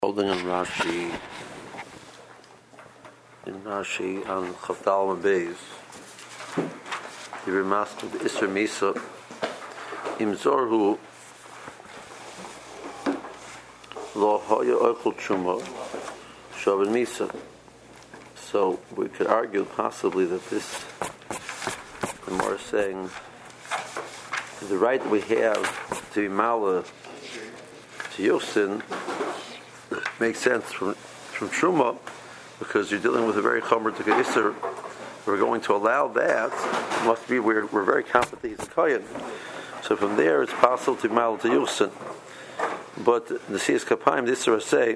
Holding in Rashi on Chavdal and Beis, the Remasked with Isser Misa Im Zorhu Lo Hoya Oichel Truma Shavin Misa. So we could argue possibly that this, the more saying, the right that we have to be Mala to Yosin makes sense from Truma, because you're dealing with a very chomer to Isser. We're going to allow that. It must be we're very confident he's a kohen. So from there, it's possible to mal to Yusin. But the Siyas Kapayim, the Isser say,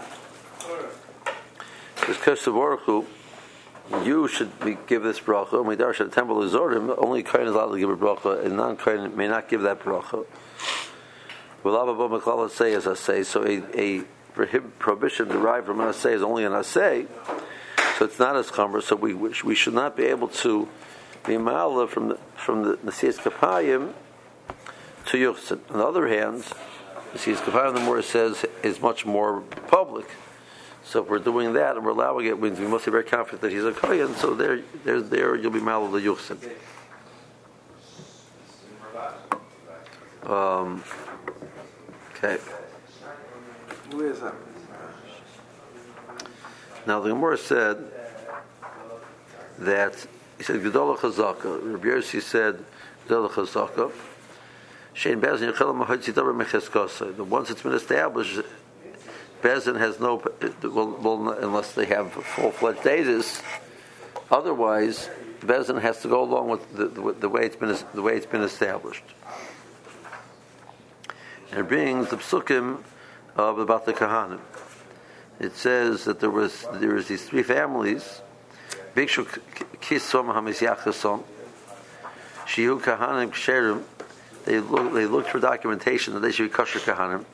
this Keshav Baruch Hu, you should give this bracha. And we darshan the temple Zorim, only kohen is allowed to give a bracha, and non-kohen may not give that bracha. Well, Abba Makala say, as I say, so a prohibition derived from an assay is only an assay, so it's not as chomer. So we should not be able to be ma'ala from the Siyas Kapayim to Yuchsin. On the other hand, the Siyas Kapayim, the more it says, is much more public. So if we're doing that and we're allowing it, we must be very confident that he's a kohen. So there you'll be ma'ala the Yuchsin. Okay. Where is that? Now the Gemara said that he said Gedolah Chazaka. Rabbi Yossi said Gedolah Chazaka. Shein Bezin Yechel Mahod Tzitaber Mecheskasa. The once it's been established, Bezin has no unless they have full-fledged days. Otherwise, Bezin has to go along with the way it's been established. And it brings the psukim about the Kahanim. It says that there was these three families. Bikshu Kisom Hamisyachasom, Shihu Kahanim Ksherim. They looked for documentation that they should be kosher Kahanim.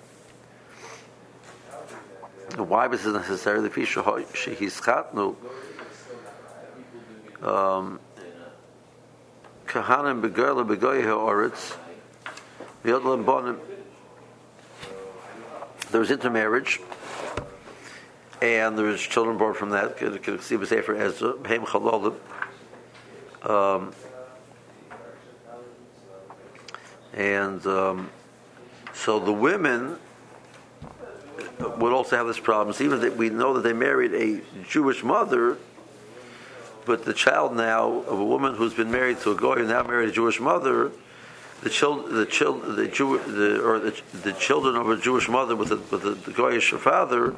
And why was it necessary? The Fishu Shehischatnu Kahanim Begerla Begoye Oritz Vyodlam Bonim. There was intermarriage, and there was children born from that. So the women would also have this problem. So even that we know that they married a Jewish mother, but the child now of a woman who's been married to a goy and now married a Jewish mother, the children of a Jewish mother with a goyish father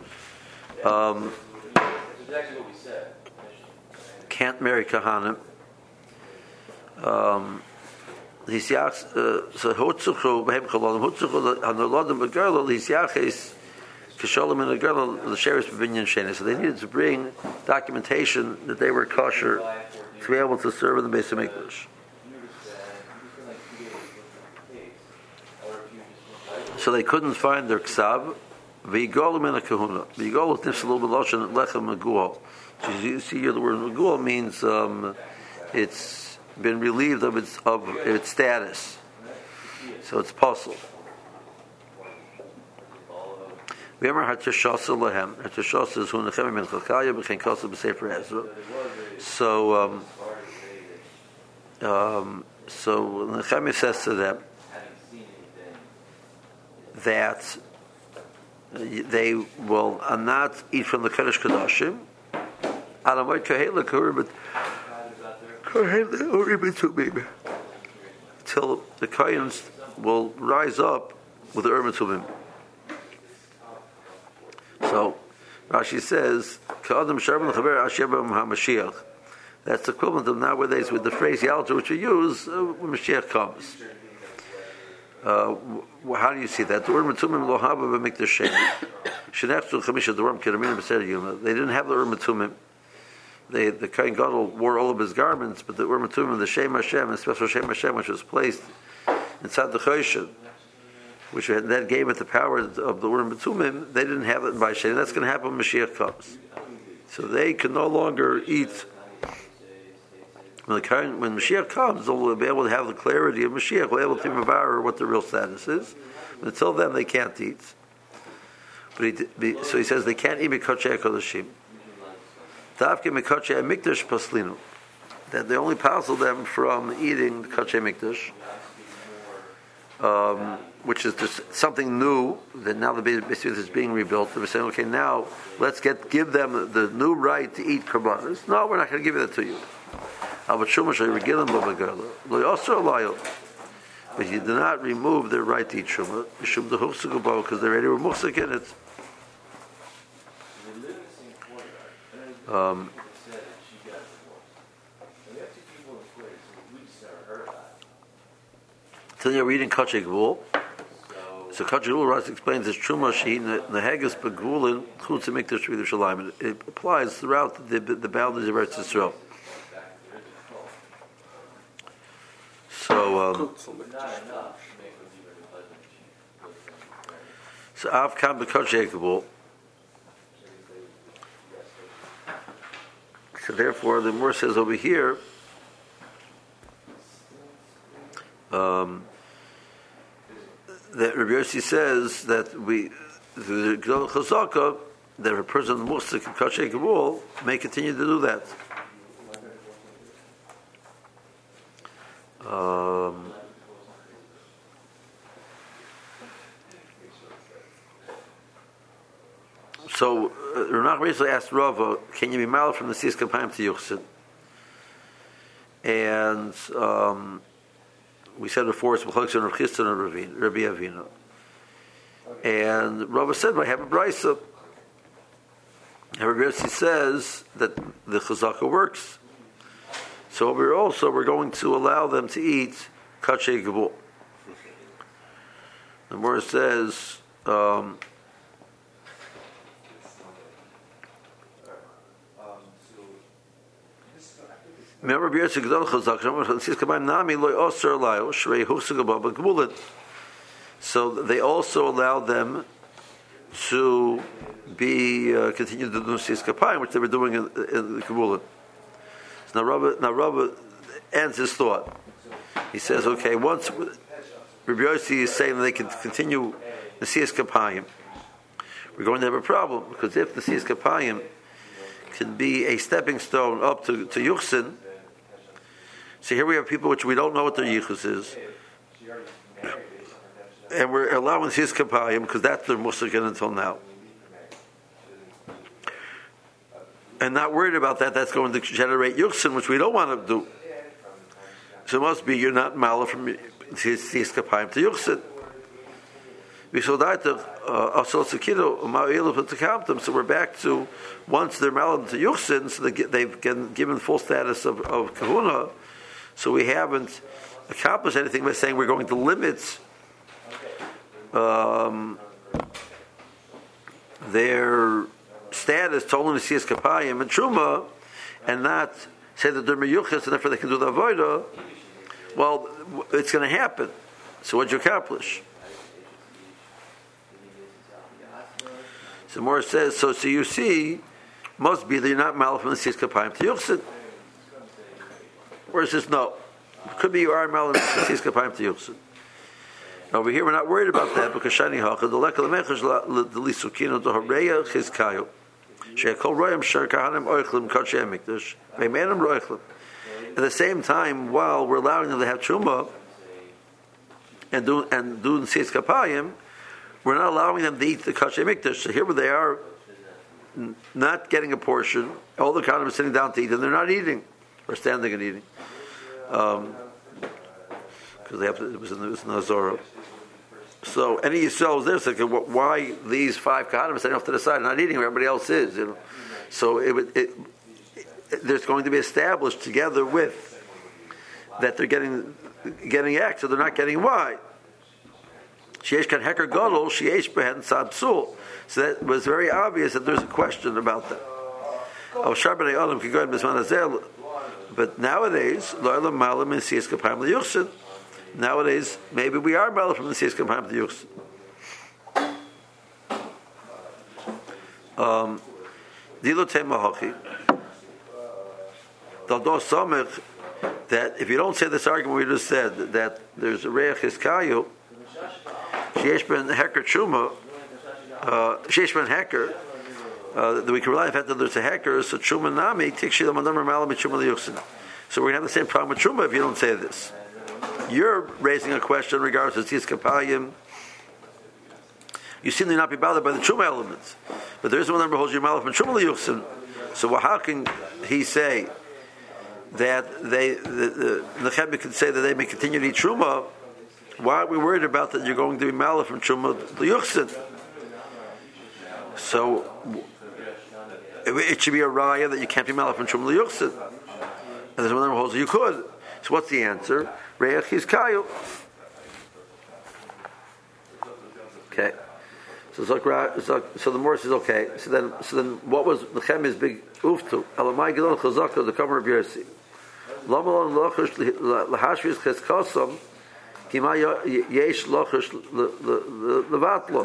can't marry Kahanim. So they needed to bring documentation that they were kosher to be able to serve in the Beis Hamikdash. So they couldn't find their ksav. V'yigolu min kahuna. V'yigolu nifsalu b'loshen lechem megual. So you see here the word megual means it's been relieved of its status. So it's puzzle. V'yamar hatashasa lehem. Hatashasa is hu nechem min chakaya b'chein kosa b'sefer Ezra. So Nehemiah says to them that they will not eat from the Kodesh Kodashim until the Koyans will rise up with the Urim Tumim. So Rashi says that's the equivalent of nowadays with the phrase Yalta, which we use when Mashiach comes. How do you see that? They didn't have the Urim Tumim. The Kohen Gadol wore all of his garments, but the Urim Tumim, the Shem Hashem, the special Shem Hashem, which was placed inside the Choshen, which that gave it the power of the Urim Tumim, they didn't have it by Shem. That's going to happen when Mashiach comes. So they can no longer eat. When Mashiach comes, they'll be able to have the clarity of Mashiach. We'll be able to remember what the real status is. But until then, they can't eat. So he says they can't eat Mikotchei HaKodashim. Davke Mikotchei HaMikdash Paslinu. That they only passel them from eating the Kotchei Mikdash, which is just something new, that now the Beis Hamikdash is being rebuilt. They're saying, okay, now let's give them the new right to eat Karbanos. No, we're not going to give that to you. But you do not remove their right to eat Shumah, because they already were Muhsik in it. Till you're reading Kotchei Gvul. So Kotchei Gvul explains this Truma Shein Neheges Begvulin Chutz Mikdash Yerushalayim. It applies throughout the boundaries of Eretz Yisrael. So Av Kam Bekotchei Gvul. So therefore, the Mor says over here. That Rabbi Yossi says that the Gdol Chazaka, that a person Musik and Kotchei Gvul may continue to do that. So Rav Nachman recently asked Rava, can you be malad from the Siyas Kapayim to Yuchsin? And we said before it's B'chok and Rav Chisda and Rabbi Avinu. And Rava said, I have a brisa. And Rabbi Yossi says that the Chazaka works. So we're going to allow them to eat Kotchei Gvul. The Gemara says, remember, so they also allowed them to be continue to do Siyas Kapayim, which they were doing in the Kabbalah. So now Rabbi ends his thought. He says, okay, once Rabbi Yossi is saying that they can continue the Siyas Kapayim, we're going to have a problem, because if the Siyas Kapayim can be a stepping stone up to Yuchsin, so here we have people which we don't know what their Yichus is, and we're allowing Siyas Kapayim because that's their Musakin until now. And not worried about that, that's going to generate Yuchsin, which we don't want to do. So it must be you're not Mala from Siyas Kapayim to Yuchsin. So we're back to once they're Mala to Yuchsin, so they've given full status of Kahuna, so we haven't accomplished anything by saying we're going to limit their status to only Siyas Kapayim and Truma, and not say that they're meyuchas and therefore they can do the avodah. Well, it's going to happen. So what'd you accomplish? So Morris says, so you see, must be that you're not mal from the Siyas Kapayim to Yuchsin. Morris says, no. It could be you are mal from the Siyas Kapayim to Yuchsin. Over here, we're not worried about that because Shani Hacha, the Lekal Mechash, the Lisukino, the Horeya, Chizkayo. She'akol Royam Shar Kahanim Oichlim Kotchei HaMikdash. Veimenim Roichlim. At the same time, while we're allowing them to have Truma and do the Siyas Kapayim, we're not allowing them to eat the Kotchei HaMikdash. So here they are, not getting a portion. All the Kahanim are sitting down to eat, and they're not eating or standing and eating, because they have to. It was in the Hazorah. So any Yisrael is there. So why these five Kahanim are sitting off to the side, not eating, where everybody else is? So there's going to be established together with that they're getting X, so they're not getting Y. Sheesh kan heker gadol, sheesh behen tzad psul. So that was very obvious that there's a question about that. But nowadays, nowadays, maybe we are malach from the Siyas Kapayim to Yuchsin. Dilo tema hachi. That if you don't say this argument we just said, that there's a reach hiskayu, sheyesh ben heker truma, Sheshman Hacker, that we can rely on the fact that there's a hacker, so Truma Nami, Tikshil Madam Malam Truma Liyuchsin. So we're going to have the same problem with Truma if you don't say this. You're raising a question regarding Tzis Kapayim. You seem to not be bothered by the Truma elements. But there is one number holds your Malach from Truma Liyuchsin. So how can he say that the Nechemia can say that they may continue to eat Truma? Why are we worried about that you're going to be Malach from Truma Liyuchsin? So it should be a raya that you can't be Malach from Truma Liyuchsin. And there's one number holds that you could. So what's the answer? Reach Hizkayu. Okay. So the Morris is okay. So then what was the Nechemia's big uftu? Elamai Gilon Chazaka, the cover of Yersi. Lamalon Lochush Lahashvis Cheskosam, Kima Yesh Lochush Levatlo.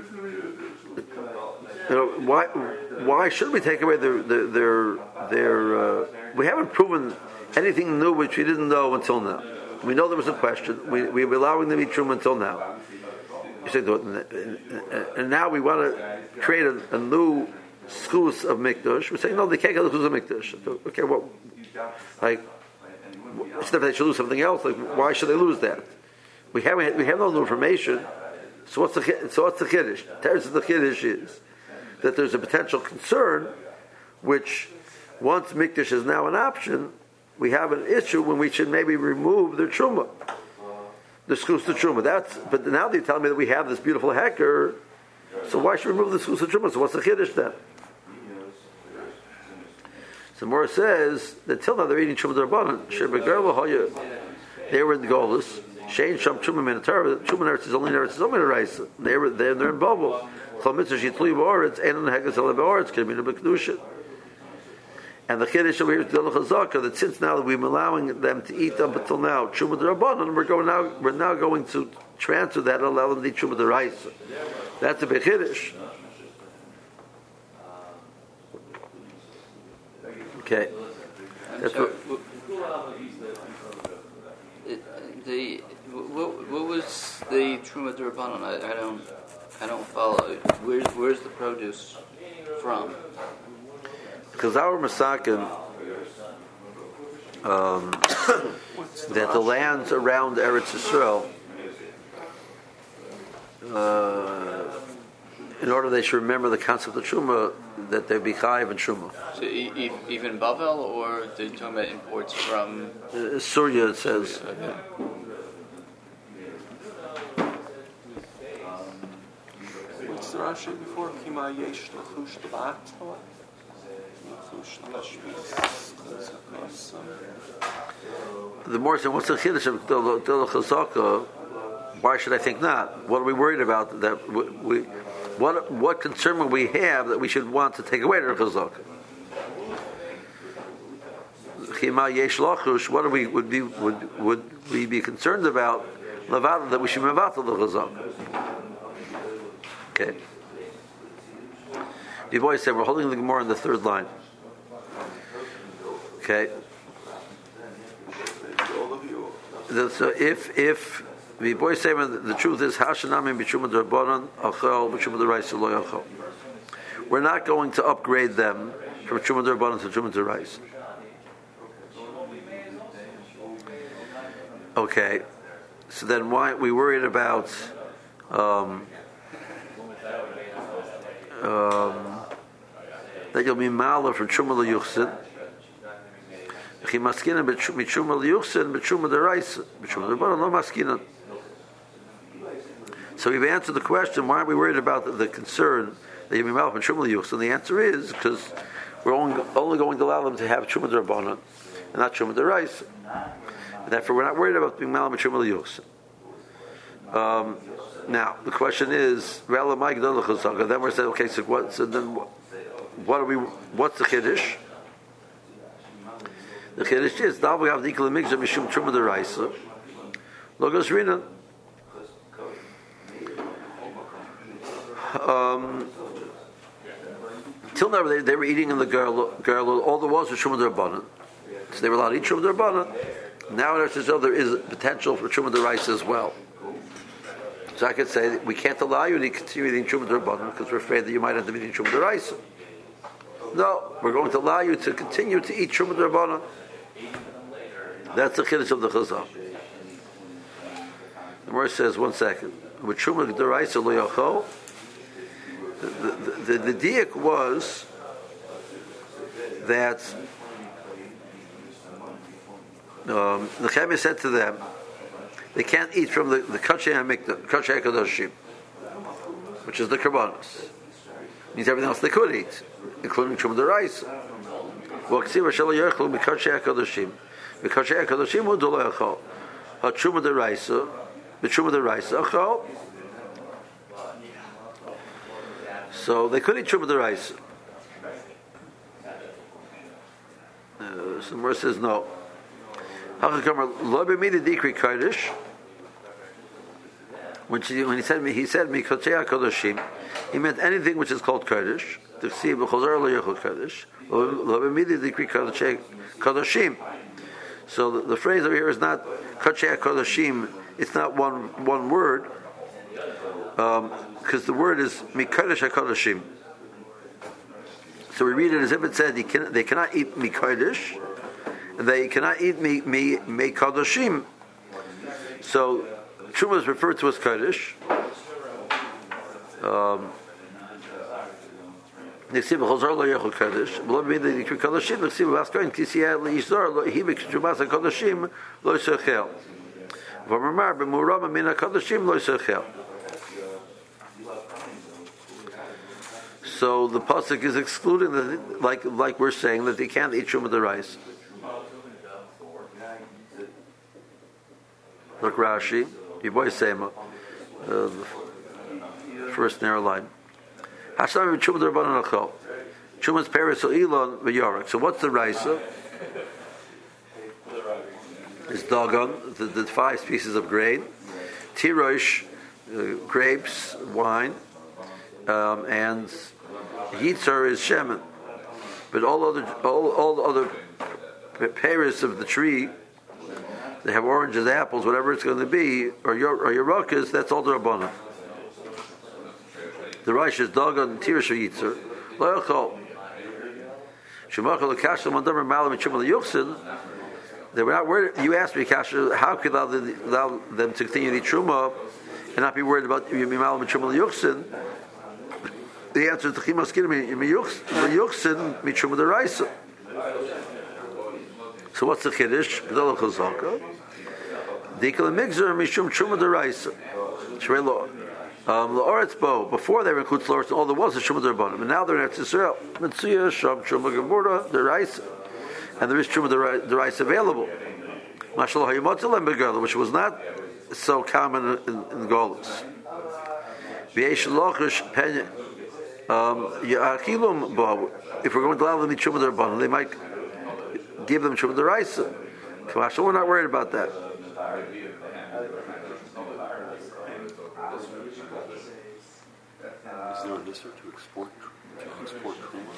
Why should we take away their we haven't proven anything new which we didn't know until now. We know there was a question. We were allowing them to eat Truma until now. And now we want to create a new schus of Mikdash. We're saying, no, they can't get the schus of Mikdash. Okay, instead of they should lose something else, why should they lose that? We have no new information. So what's the Kiddush? The Kiddush is that there's a potential concern, which once Mikdash is now an option, we have an issue when we should maybe remove the Truma. The schus to Truma. But now they're telling me that we have this beautiful hacker, so why should we remove the schus to Truma? So what's the Kiddush then? So Mora says that till now they're eating Truma D'Rabbanan. They were in the Golis. Shein Sham Truma Minatar. Truma Neretz is only Neretz is only Neretz. They're in bubble. And the Kiddush over here is Dilach Hazaka, that since now that we've been allowing them to eat up until now Truma D'Rabbanan, we're now going to transfer that and allow them to eat Truma D'Oraisa. That's a big Kiddush. Okay. That's what was the Truma D'Rabbanan? I don't follow. Where's the produce from? Because our Masakin, that the lands around Eretz Yisrael, in order they should remember the concept of Truma, that they be Chayiv and Truma. So even Bavel, or they're talking about imports from Surya, it says. Okay. What's the Rashi before? Kima yesh l'chush l'vatlo? The more saying, what's the Kiddush of Dilach Hazaka? Why should I think not? What are we worried about? That what concern would we have that we should want to take away the Chazaka? Chima yesh lachush. What would we be concerned about? That we should mevatel the Chazaka. Okay. The boy said we're holding the Gemara in the third line. Okay. So if the boy say the truth is Hashanamim b'Truma D'Rabbanan achal b'Truma D'Oraisa lo yachal. We're not going to upgrade them from Truma D'Rabbanan to Truma D'Oraisa. Okay. So then why we worried about that you'll be maler from Truma L'Yuchsin. Chimaskina b'Truma L'Yuchsin b'Truma D'Oraisa b'Truma D'Rabbanan lo maskina. So we've answered the question: why are we worried about the concern that you'll be maler from Truma L'Yuchsin? The answer is because we're only going to allow them to have Truma D'Rabbanan and not Truma D'Oraisa. And therefore, we're not worried about being maler from Truma L'Yuchsin. Now the question is, then we're saying, okay, so what? So then, what are we? What's the Kiddush? The Kiddush is now we have the equal mixture mishum Truma D'Oraisa, logos rinan. Till now they were eating in the girl. All there was Truma D'Rabbanan, so they were allowed to eat Truma D'Rabbanan. Now there is potential for Truma D'Oraisa as well. So I could say we can't allow you to continue eating Truma D'Rabbanan because we're afraid that you might end up eating Truma D'Oraisa. No, we're going to allow you to continue to eat Truma D'Rabbanan. That's the chiddush of the Chazal. The Gemara says, one second. With Truma D'Oraisa lo yachol, the diak was that the Nechemia said to them, they can't eat from the Kachei HaMikdash, Kachei HaKadoshim, which is the Karbanos. Means everything else they could eat, including Truma D'Oraisa. Well, Ksiva Shelo Yochlu Mikachei HaKadoshim, Mikachei HaKadoshim Hu Lo Yochol, HaTruma D'Oraisa, B'Truma D'Oraisa Achol. So they could eat Truma D'Oraisa. So the Gemara says no. When he said Mikotei HaKadoshim, he meant anything which is called Kodesh. So the phrase over here is not Kotei HaKadoshim. It's not one word, because the word is Mikodesh HaKadoshim. So we read it as if it said they cannot eat Mikodesh. They cannot eat me kadoshim. So Truma is referred to as Kodesh. Nechsiv Chazar lo yechol Kodesh. Below me the Kodoshim. Nechsiv Vaskoin Kisiyah leYishzar lo hibik Trumas HaKadoshim lo yisachel. V'amar b'murama min HaKadoshim lo yisachel. So the pasuk is excluding that, like we're saying, that they can't eat Truma D'Oraisa. Look Rashi, Yiboy Sema, first narrow line. Hashem Truma D'Rabbanan Achol. Truma's Paris or Elon v'Yorak. So what's the Raisa? It's Dagon, the 5 pieces of grain, Tirosh, grapes, wine, and Yitzar is Shemen. But all other Paris of the tree, they have oranges, apples, whatever it's going to be, or Yerokas, that's all the Rabbanan. The Reish is Dagon, Tirosh, Yitzar. Lo Yochol. Shemachol L'Kashel Mandamer Malam and Shumal Yuchsin. They were not worried. You asked me, Kasha, how could allow them to continue the Truma and not be worried about Malam and Shumal Yuchsin? The answer is Chimas Kinim Yuchsin Mitruma D'Oraisa. So what's the Kiddush? Gdol Chazaka. Dikal Migzer Mishum Truma D'Oraisa. Shrei Lo. L'Oretz Bo. Before they were included L'Oretz, all there was is Truma D'Rabbanan. And now they're in Eretz Yisrael. Mitzuyah Sham Truma Gemura D'Oraisa. And there is Truma D'Oraisa available. Mashal Hayimotzalem Begala, which was not so common in Golos. V'yesh Lochish Pen Ya'achilum Bo. If we're going to allow them to eat Truma D'Rabbanan, they might give them Truma D'Oraisa. Mashal, we're not worried about that. Is there a necessity to export Truma?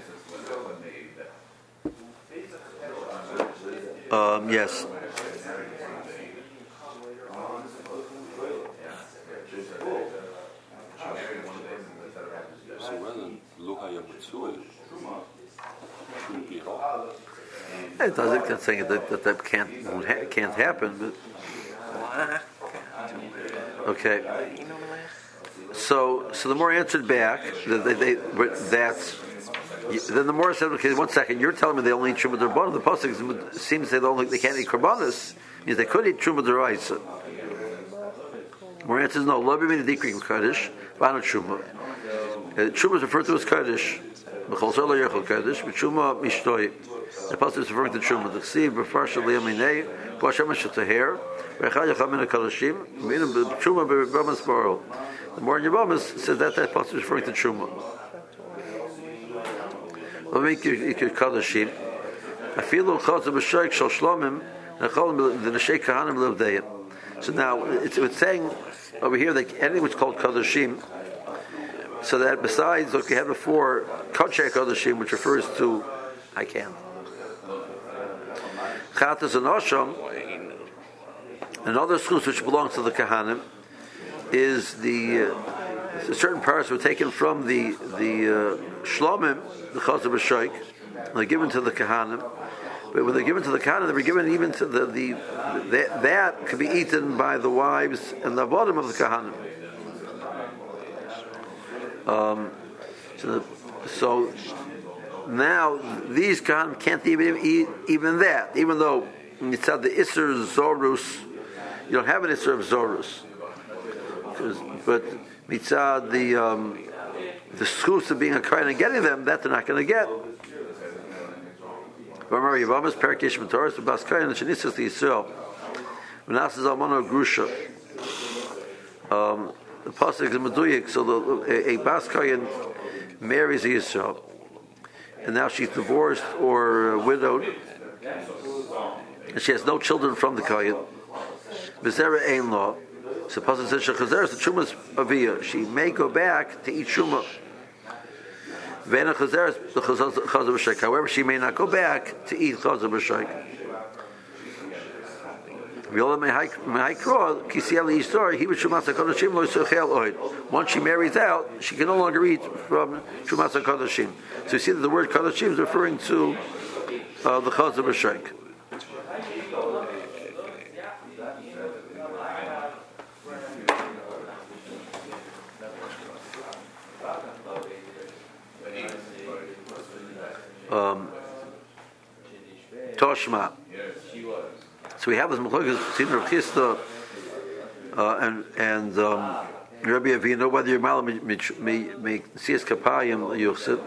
Yes. So rather than Luhaya Matsui, shouldn't be at all. It doesn't. It's saying that can't happen. But okay. So the more answered back that's. Then the more said, okay, 1 second, you're telling me they only eat Truma D'Rabbanan. The pasuk seems they can't eat Karbanos. Means they could eat Truma D'Oraisa. More answers no. Lo b'min dikri Kodesh, v'anu Truma. Truma is referred to as Kodesh. B'chol zol lo yechol Kodesh. B'Truma mishtoi. The pasuk is referring to Truma. The ksiv b'farsha liyaminei b'Hashem shetaher v'echad yachal min haKadoshim v'inam b'Truma b'Ramas Baral. The more in Yevamos says that pasuk is referring to Truma. So now it's saying over here that anything which is called Kadoshim, so that besides what we had before, Kachei Kadoshim, which refers to Chatas and Osham, and other schools which belong to the Kahanim, is certain parts were taken from the shlomim, the chazav b'shoik, they're given to the kahanim. But when they're given to the kahanim, they were given even to that could be eaten by the wives and the bottom of the kahanim. So now these kahanim can't even eat even that, even though mitzad the Isser Zorus, you don't have an Isser of Zorus. But mitzad the schus of being a kohen and getting them, that they're not going to get. Remember, Yavamas Perikish Matoris, the Bas Kohen, the Shenisas the Yisrael. Menasas Almano Grusha. The pasuk is meduyik. So a Bas Kohen marries a Yisrael, and now she's divorced or widowed, and she has no children from the Kohen. Bezerah Ein Law. So the pasuk says shechazeres the Trumas Aviyah. She may go back to eat Truma. Vena chazeres the chazav b'shaik. However, she may not go back to eat chazav b'shaik. Once she marries out, she can no longer eat from Trumas HaKodashim. So you see that the word Kodashim is referring to the Chazav B'Shaik. Toshma. So we have this Mechlokas between Rav Chisda and Rabbi Avinu, whether you're Malam Siyas Kapayim Yuchsid.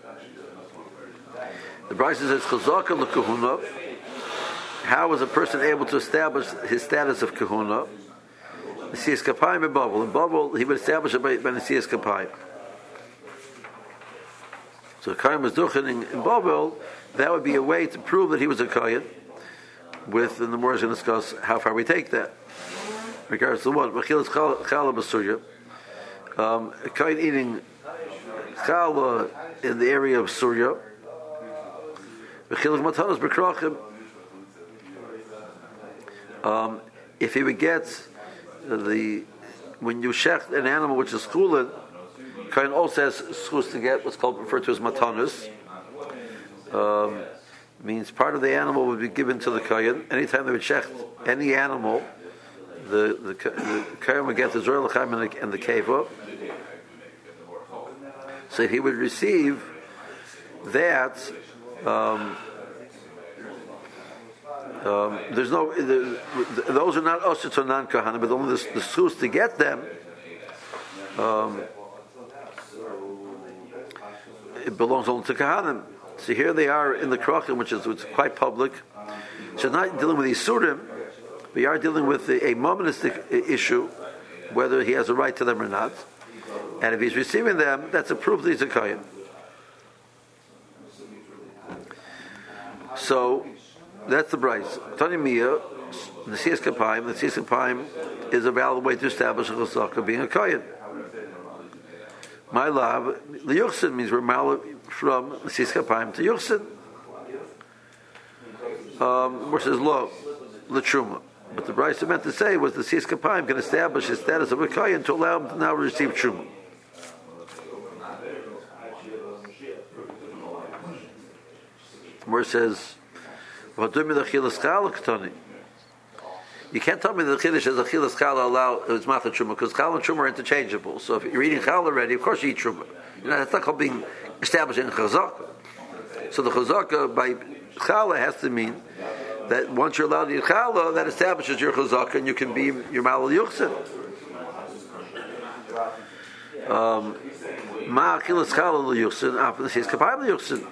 The Brisa says Chazaka l'Kahuna. How is a person able to establish his status of Kahuna? Siyas Kapayim in Babel. In Babel, he would establish it by the Siyas Kapayim. So Kayin was duchen in Babel. That would be a way to prove that he was a Kayin. And the more is going to discuss how far we take that. Regards to what? Machilas challah b'surya. A Kayin eating challah in the area of Surya. Machilas matanos b'krachim. If he would get when you shecht an animal which is schulin, Kayin also has schus to get what's referred to as matanos. Means part of the animal would be given to the Kayin. Anytime they would shecht any animal, the Kayin would get the Zor L'chaim and the Keva. So he would receive that. There's no those are not usher to non-Kahana, but only the schus to get them. It belongs only to Kahanim. So here they are in the Krachim, which is quite public. So not dealing with Isurim, we are dealing with a monistic issue, whether he has a right to them or not. And if he's receiving them, that's a proof that he's a Kayin. So that's the Bryce. Tani Mia, the Siyas Kapayim is a valid way to establish a Chazaka being a Kayin. My love, the Yuchsin means we're mal from Siyas Kapayim to Yuchsin. Versus Lo, the Truma. What the Bryce meant to say was the Siyas Kapayim can establish his status of a Kayin to allow him to now receive Truma. Where it says, you can't tell me that the Chiddush is a Chilas Chala allow it's Matha Truma, because Chala and Truma are interchangeable. So if you're eating Chala already, of course you eat Truma. That's not called being established in Chazaka. So the Chazaka by Chala has to mean that once you're allowed to eat Chala, that establishes your Chazaka and you can be your Malal Yuchsin. Ma Chilas Chala Yuchsin, after the Siyas Kapayim Yuchsin.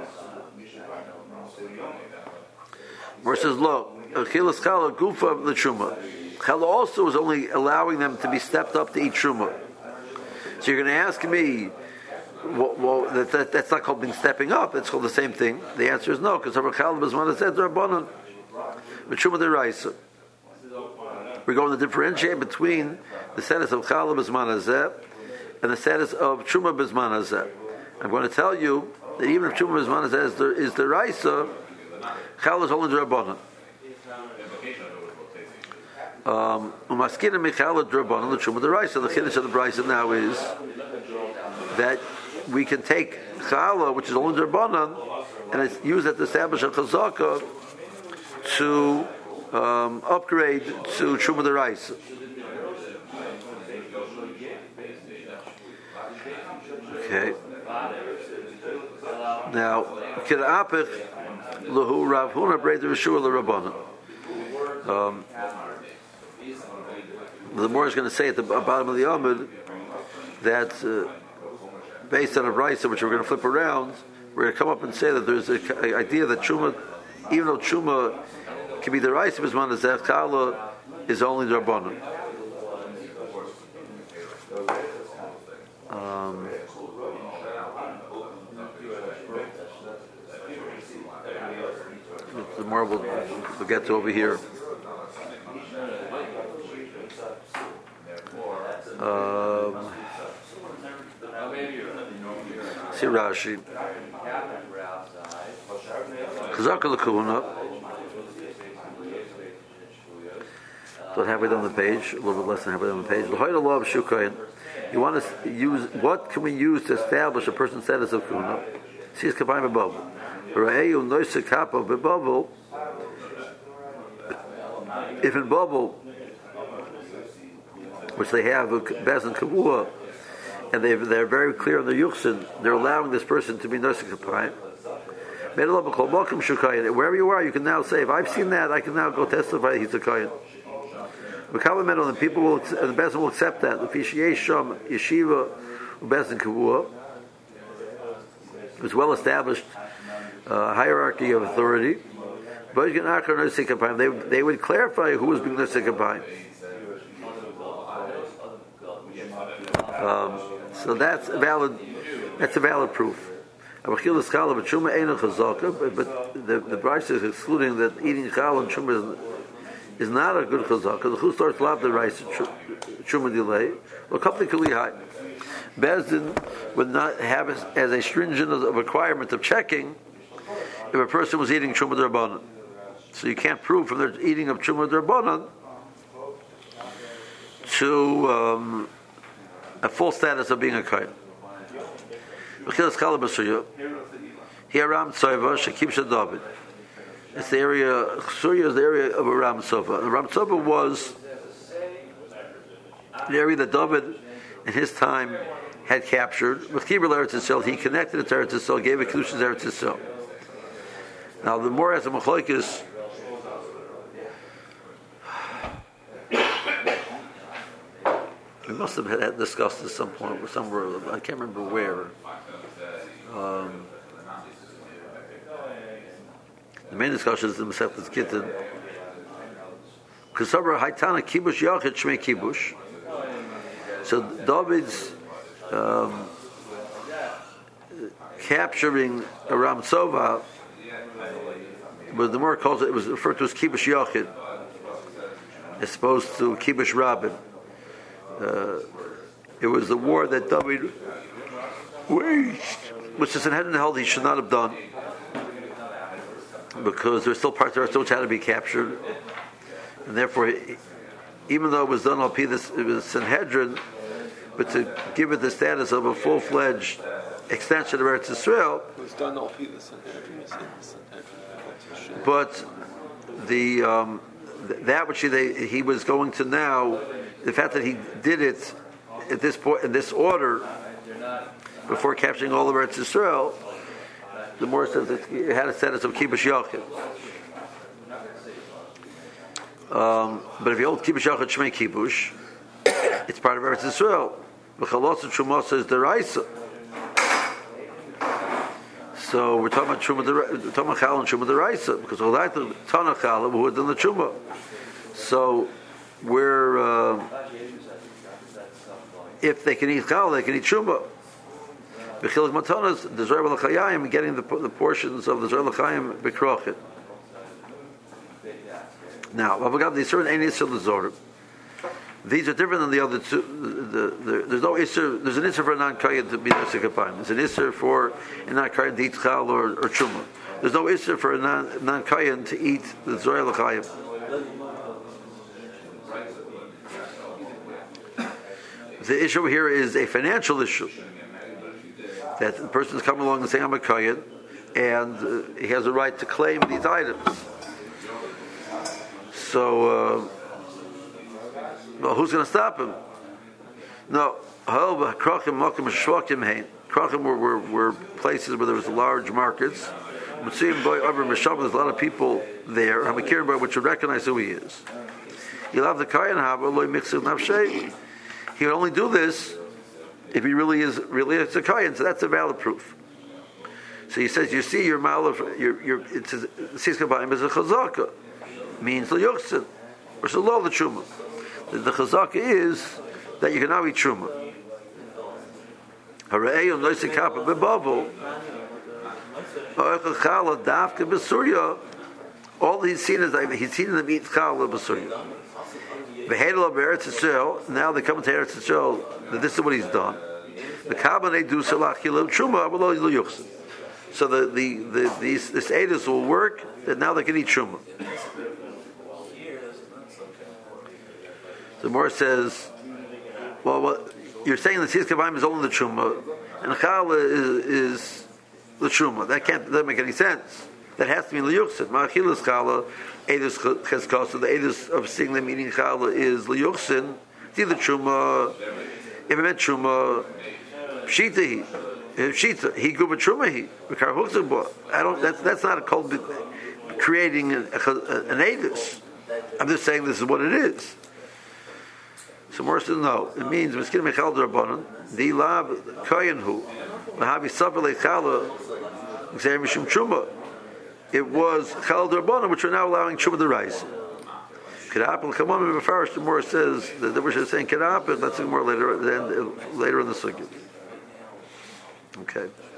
Versus Lo. Chilas Chala Gufa the Truma. Chala also is only allowing them to be stepped up to eat Truma. So you're going to ask me, that's not called being stepping up, it's called the same thing. The answer is no, because Rabbi Chala B'zman said Rabbanon, but Truma D'Oraisa. We're going to differentiate between the status of Chala B'zman Hazeh and the status of Truma B'zman Hazeh. I'm going to tell you that even if Truma B'zman Hazeh is D'Oraisa, Chala is only Rabbanon. Umaskina Michala Drabanan the Truma Deraisa. The Chiddush of the Brisa now is that we can take Chala, which is only Drabanan, and it's used to establish a Chazaka to upgrade to Truma Deraisa. Okay. Now, Kidapich Lahu Rav Huna Brei the Rishua LeRabbanan. The Moor is going to say at the bottom of the Amud that based on a brisa, which we're going to flip around, we're going to come up and say that there's an idea that Truma, even though Truma can be the Raisa Bisman, the Zechkala is only the Rabbanan. The more we'll get to over here. See Rashi. Chazaka l'kahuna. So halfway down the page, a little bit less than halfway down the page. L'hoyda law of shukayin. You want to use, what can we use to establish a person's status of kahuna? See, it's kapayim b'bavul. Ra'eyu noisa kapa b'bavul. If in Babel, which they have Bez and Kavua, and they're very clear on the Yuchsin, they're allowing this person to be Nosek Kapayim. Wherever you are, you can now say, if I've seen that, I can now go testify he's a Kayan. The people will, and the Bez will accept that. The Fishiyesham Yeshiva Bez and Kavua, it's well established hierarchy of authority. They would clarify who was being Nosek Kapayim. So that's a valid proof. But the Brisa is excluding that eating Chal and Truma is not a good Chazaka. The Chus starts love the rice Truma delay. Well, company Kali high. Bezdin would not have it as a stringent requirement of checking if a person was eating Truma D'Rabbanan. So you can't prove from their eating of Truma D'Rabbanan to a full status of being a Kayan. Here Ram Tzova Shekib Shadavid. It's the area, Surya is the area of a Ram Tzova. The Ram Tzova was the area that David in his time had captured. With Kibur Eretz Yisrael, he connected it to Eretz Yisrael, gave it Kedusha's Eretz Yisrael. Now the more as a Machlokes, we must have had discussed at some point, somewhere, I can't remember where. The main discussion is the Masechtas Gittin. Kasabra Haitana Kibush Yachid Shmei Kibush. So David's capturing Ram Tzova, but the more calls it was referred to as Kibush Yachid, as opposed to Kibush Rabin. It was the war that David waged, which the Sanhedrin held he should not have done, because there's still parts of Eretz which had to be captured, and therefore, even though it was done al pi this, it was Sanhedrin, but to give it the status of a full-fledged extension of Eretz Yisrael, it was done al pi the Sanhedrin. But the that which he was going to now, the fact that he did it at this point in this order before capturing all of Eretz Yisrael, the more says it had a status of Kibush Yachid. But if you hold Kibush Yachid Shmei Kibush, it's part of Eretz Yisrael. V'chalos and Trumos is Deraisa. So we're talking about Truma, we're talking about Chal and Truma Deraisa, because all that Tana Chal who had done the Truma. So we're if they can eat Chal, they can eat Truma. B'chilik Matanas, the Zohar L'Chayim, getting the portions of the Zohar L'Chayim B'krochet. Now, the certain ain't Isser L'Zohar. These are different than the other two. There's no Isser. There's an Isser for a non-Kayan to be Nosek Kapayim. There's an Isser for a non-Kayan to eat Chal or Truma. There's no Isser for a non-Kayan to eat the Zohar L'Chayim. the issue here is a financial issue. That the person is coming along and saying, I'm a kohen, and he has a right to claim these items. So, well, who's going to stop him? No. Krachim were places where there was large markets. There's a lot of people there, which would recognize who he is. He'll have the kohen he would only do this if he really is a kohen, so that's a valid proof. So he says, you see, your malach, it's a siskabayim is a chazaka, means liyuchsin, or so lo the truma. The chazaka is that you can now eat truma. Harayim noisik kappa bebavel, oichachala dafka besurya. All he's seen is he's seen them eat challah besurya. Behedel of Eretz Yisrael. Now they come to Eretz Yisrael. That this is what he's done. The Kabbalah do salach yilu truma below yilu yuchsin. So this edus will work. That now they can eat truma. The Gemara says, well, you're saying the tzis kavayim is only the truma, and challah is the truma. That doesn't make any sense. That has to be liyuchsin. Ma'achilas challah. Edus cheskos, so the edus of seeing them eating challah is liyuchsin. It's either truma. If it meant truma, pshita he guba truma he. I don't. That's not a called creating an edus. I'm just saying this is what it is. So more says no. It means miskin mechal d'rabbanan the lab kohen hu lahavi safer lechala gzeir mishum truma. It was chal d'rabbanan, which are now allowing truma d'oraisa. Kedapel kamam b'farish. The more says that the Rosh is saying kedapel. Let's see more later in the sugya. Okay.